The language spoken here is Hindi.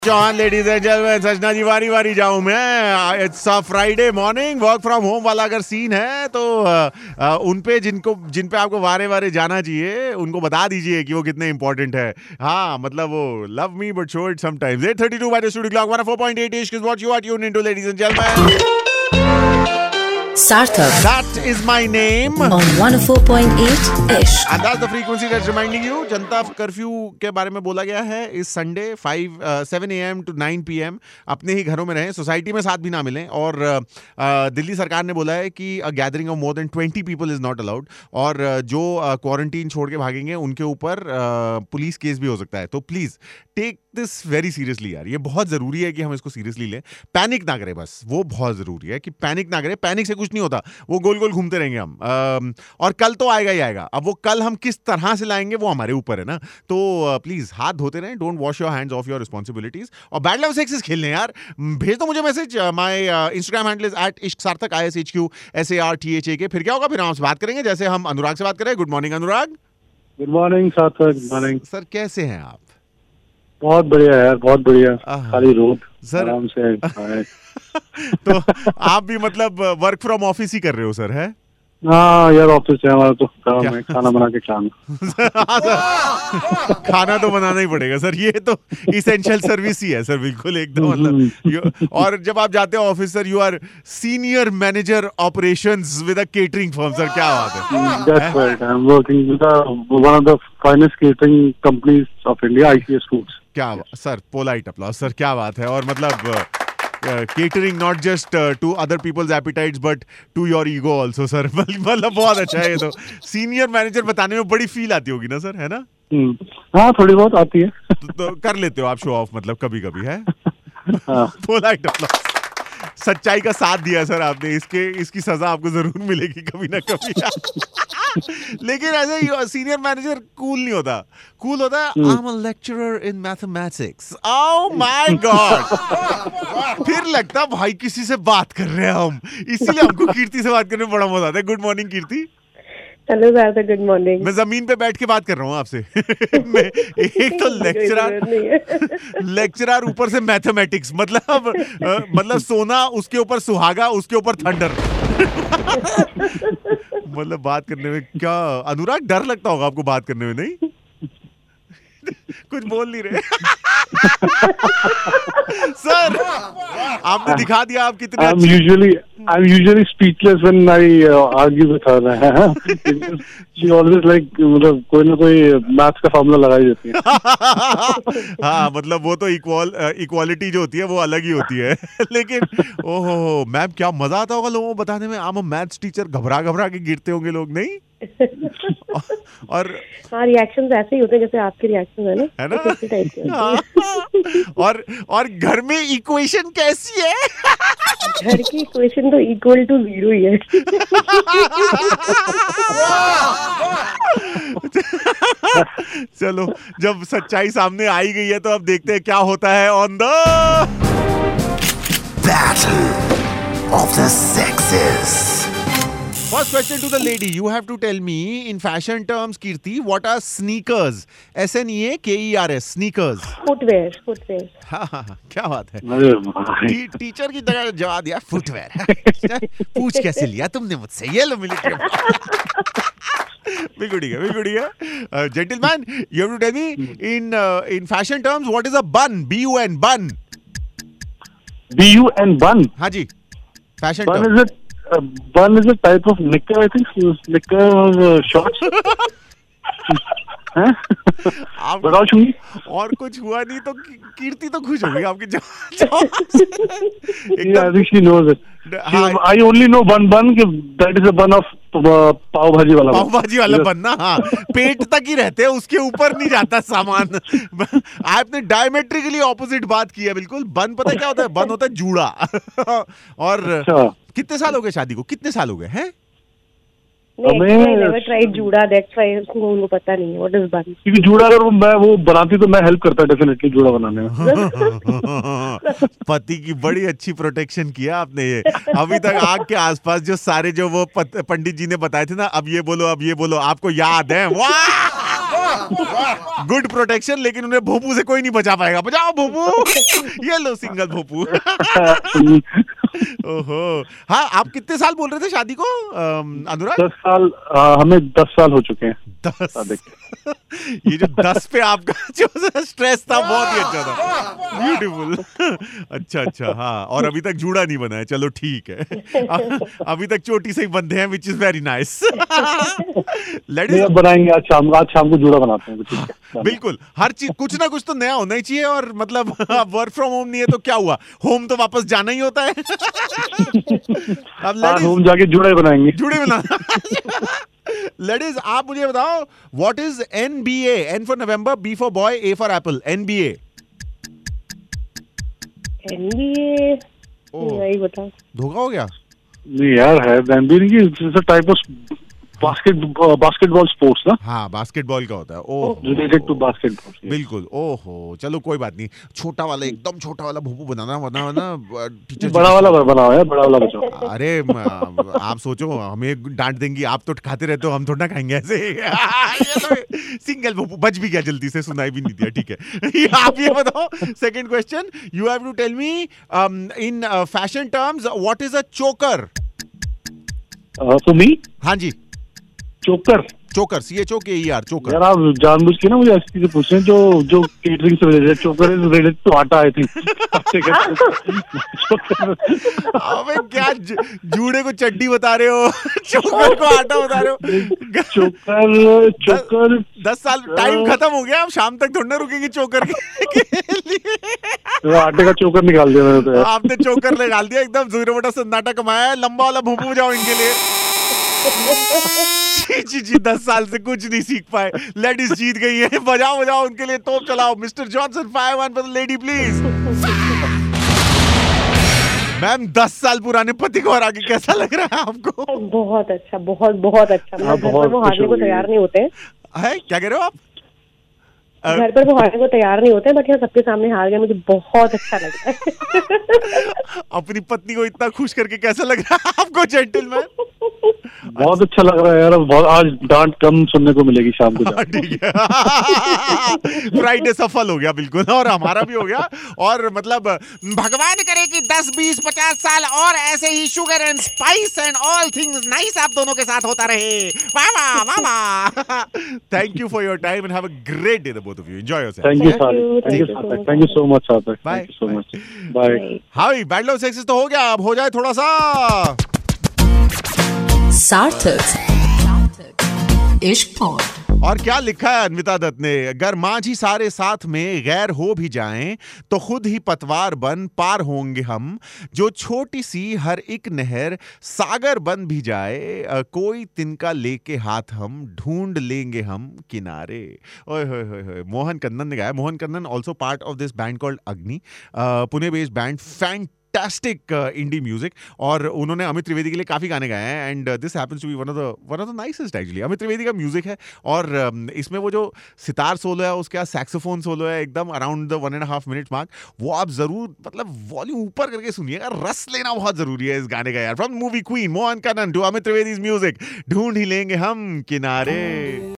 चौहान लेडीज एंड जेंटलमैन, सजना जी वारी वारी जाऊं मैं। It's a Friday morning, work from home वाला अगर सीन है तो उन पे जिन पे आपको वारे वारे जाना चाहिए उनको बता दीजिए कि वो कितने इंपॉर्टेंट है। हाँ मतलब वो love me but show it sometimes. 8:32 by the studio clock 104.8 Ishq is what you are tuned into ladies and gentlemen. Sarthak. That is my name. On 104.8 ish. And that's the frequency that's reminding you. जनता कर्फ्यू के बारे में बोला गया है इस संडे 7 AM to 9 PM अपने ही घरों में रहें, सोसाइटी में साथ भी ना मिलें। और दिल्ली सरकार ने बोला है कि gathering of more than 20 people is not allowed. और जो क्वारंटीन छोड़ के भागेंगे उनके ऊपर पुलिस केस भी हो सकता है। तो please take this very seriously यार, ये बहुत जरूरी है कि हम इसको सीरियसली लें। पैनिक ना करें, बस वो बहुत जरूरी है कि पैनिक ना करें। पैनिक से कुछ नहीं होता, वो गोल गोल घूमते रहेंगे हम। और कल तो आएगा ही आएगा। अब वो कल हम किस तरह से लाएंगे वो हमारे ऊपर है ना। तो प्लीज हाथ धोते रहें, don't wash your hands of your responsibilities. और बैड लव सेक्सेस खेलने यार, भेज दो मुझे message. My Instagram handle is @ishqsarthak ISHQSARTHAK। फिर क्या होगा, फिर हम आपसे बात करेंगे जैसे हम अनुराग से बात करें। Good morning Anurag. Good morning Sarthak. Good morning sir, कैसे हैं आप? बहुत बढ़िया यार, बहुत बढ़िया। खाली रोड सर आराम से तो आप भी मतलब वर्क फ्रॉम ऑफिस ही कर रहे हो सर? है हाँ यार, ऑफिस है हमारा तो काम है, खाना बना के खाना। हाँ सर, खाना तो बनाना ही पड़ेगा सर, ये तो इसेंशियल सर्विस ही है सर, बिल्कुल एकदम मतलब। और जब आप जाते हो office sir, you are senior manager operations with a catering firm sir, क्या बात है। That's right. I'm working with one of the finest catering companies of India, ICS Foods. क्या सर, पोलाइट अप्लॉज सर, क्या बात है। और मतलब catering not just to other people's appetites but to your ego also sir. मतलब बहुत अच्छा है ये तो। सीनियर मैनेजर बताने में बड़ी फील आती होगी ना सर, है ना? हाँ थोड़ी बहुत आती है। तो कर लेते हो आप शो ऑफ मतलब कभी कभी, है? Polite applause. सच्चाई का साथ दिया सर आपने, इसकी सजा आपको जरूर मिलेगी कभी ना कभी। लेकिन ऐसे सीनियर मैनेजर कूल नहीं होता, कूल होता है I am a lecturer in mathematics. Oh my god, फिर लगता भाई किसी से बात कर रहे हैं हम, इसीलिए हमको कीर्ति से बात करने में बड़ा मजा आता है। Good morning Kirti. Hello Sarthak, good morning. मैं जमीन पे बैठ के बात कर रहा हूँ आपसे। मैं एक तो लेक्चरर ऊपर से मैथमेटिक्स, मतलब सोना, उसके ऊपर सुहागा, उसके ऊपर थंडर। मतलब बात करने में क्या अनुराग डर लगता होगा आपको बात करने में, नहीं? कुछ बोल नहीं रहे। सर आपने दिखा दिया आप कितने I'm usually speechless when I argue with her. She always like मतलब कोई ना कोई मैथ्स का फॉर्मूला लगा ही देती है। हाँ मतलब वो तो इक्वालिटी जो होती है वो अलग ही होती है। लेकिन ओहो मैम, क्या मजा आता होगा लोगों को बताने में। I am a maths teacher, घबरा घबरा के गिरते होंगे लोग, नहीं? और हाँ, रिएक्शंस ऐसे ही होते हैं जैसे आपके रिएक्शंस है ना, उसी टाइप के। और घर में इक्वेशन कैसी है? घर की इक्वेशन तो इक्वल टू 0 ही है। चलो, जब सच्चाई सामने आई गई है तो अब देखते हैं क्या होता है on the battle of the sexes. First question to the lady. You have to tell me in fashion terms, Kirti, what are sneakers? SNEAKERS, sneakers. Footwear. हाँ, क्या बात है। टीचर की तरह जवाब दिया, फुटवेयर। पूछ कैसे लिया तुमने मुझसे? ये लो मिलिट्री। बिल्कुल ठीक है। Gentleman, you have to tell me in fashion terms, what is a bun? BUN, bun. BUN, bun. हाँ जी, fashion bun term. Bun is a type of knicker, I think. Knicker or shorts. बताओ चुंगी। और कुछ हुआ नहीं तो कीर्ति तो खुश हो गई आपकी जवाब। I think she knows it. I only know bun, that is a bun of पाव भाजी वाला बन ना। हाँ, पेट तक ही रहते हैं, उसके ऊपर नहीं जाता सामान। आपने डायमेट्रिकली ऑपोजिट बात की है बिल्कुल। बन पता क्या होता है? बन होता है जूड़ा। और कितने साल हो गए शादी को? कितने साल हो गए हैं? जूड़ा, that's why उनको पता नहीं है what is bun। क्योंकि जूड़ा अगर वो बनाती तो मैं हेल्प करता डेफिनेटली जूड़ा बनाने में। पति की बड़ी अच्छी प्रोटेक्शन किया आपने। ये अभी तक आग के आसपास जो सारे जो वो पंडित जी ने बताए थे ना, अब ये बोलो, आपको याद है? वाह गुड प्रोटेक्शन, लेकिन उन्हें भोपू से कोई नहीं बचा पाएगा। बचाओ भोपू। ये लो सिंगल भोपू। ओहो, हाँ, आप कितने साल बोल रहे थे शादी को अनुराग? 10 साल, हमें 10 साल हो चुके हैं। 10। ये जो 10 पे आपका जो स्ट्रेस था बहुत ही अच्छा था, ब्यूटीफुल। अच्छा, हाँ, और अभी तक जूड़ा नहीं बना है, चलो ठीक है। अभी तक चोटी से ही बंधे हैं, which is very nice. Ladies बनाएंगे आज शाम को जूड़ा बनाते हैं, ठीक है। बिल्कुल, हर चीज कुछ ना कुछ तो नया होना ही चाहिए। और मतलब वर्क फ्रॉम होम नहीं है तो क्या हुआ, होम तो वापस जाना ही होता है। अब होम जाके जूड़े बनाएंगे, जूड़े बना। लेडीज, आप मुझे बताओ, what is NBA? N for November, B for boy, A for apple. NBA नहीं बता। धोखा हो गया। नहीं यार, है एनबीए की टाइप ऑफ बास्केटबॉल स्पोर्ट्स ना। हाँ, बास्केटबॉल का होता है। Oh, related to basketball. बिल्कुल। ओहो, चलो कोई बात नहीं, छोटा वाला, एकदम छोटा वाला भूपू बनाना, वरना टीचर बड़ा वाला बनाओ यार, बड़ा वाला बचाओ। अरे आप सोचो, हमें डांट देंगी, आप तो खाते रहते हो, हम थोड़ा ना खाएंगे ऐसे। सिंगल भूपू बच भी गया, जल्दी से सुनाई भी नहीं दिया, ठीक है। आप ये बताओ, second question, you have to tell me in fashion terms, what is a choker? For मी, हाँ जी, चोकर। चोकर, CHOKER, चोकर। यार आप जानबूझ के ना मुझे ऐसी चीजें पूछ रहे हैं जो केटरिंग से रिलेटेड। चोकर इज रिलेटेड टू आटा, आई थिंक। अबे क्या जूड़े को चड्डी बता रहे हो, चोकर को आटा बता रहे हो। चोकर 10 साल टाइम खत्म हो गया, अब शाम तक थोड़ा रुकेंगे चोकर के लिए। तो आटे का चोकर निकाल दिया मैंने तो यार। आपने चोकर निकाल दिया, एकदम 0 बटा सन्नाटा कमाया है। लंबा वाला भूपू जाओ इनके लिए। जी 10 साल से कुछ नहीं सीख पाए, लेडीज जीत गई है। बजाओ उनके लिए, तोप चलाओ। Mister Johnson, 5-1 for the lady please. Ma'am, 10 साल पुराने पति को हरा के कैसा लग रहा है आपको? बहुत अच्छा, बहुत अच्छा। घर पर वो हारने को तैयार नहीं होते है। क्या कह रहे हो आप? घर पर वो हारने को तैयार नहीं होते, बट यहाँ सबके सामने हार गया, मुझे बहुत अच्छा लग रहा है। अपनी पत्नी को इतना खुश करके कैसा लग रहा है आपको जेंटलमैन? बहुत अच्छा लग रहा है यार। बहुत आज डांट कम सुनने को मिलेगी शाम को। ठीक है। फ्राइडे सफल हो गया बिल्कुल, और हमारा भी हो गया। और मतलब भगवान करे कि 10, 20, 50 साल और ऐसे ही sugar and spice and all things nice आप दोनों के साथ होता रहे। वाह। Thank you for your time and have a great day the both of you. Enjoy yourself. Thank you so much Sarthak. Bye. So much. Bye. Hi, bad love sex तो हो गया, अब हो जाए थोड़ा सा सार्थक इश्क पॉड। और क्या लिखा है अन्विता दत्त ने, अगर माझी सारे साथ में गैर हो भी जाएं तो खुद ही पतवार बन पार होंगे हम। जो छोटी सी हर एक नहर सागर बन भी जाए, कोई तिनका लेके हाथ हम ढूंढ लेंगे हम किनारे। ओए होए होए होए, मोहन कन्नन ने गाया। Mohan Kannan also part of this band called Agni, Pune based band, fantastic indie music. और उन्होंने अमित त्रिवेदी के लिए काफी गाने गाए हैं, and this happens to be one of the nicest actually. Amit Trivedi का म्यूजिक है, और इसमें वो जो सितार सोलो है, उसके बाद सैक्सोफोन सोलो है, एकदम अराउंड द 1.5 मिनट मार्क, वो आप जरूर मतलब वॉल्यूम ऊपर करके सुनिएगा। रस लेना बहुत जरूरी है इस गाने का यार। From movie Queen, Mohan Kannan to Amit Trivedi's music, ढूंढ ही लेंगे हम किनारे।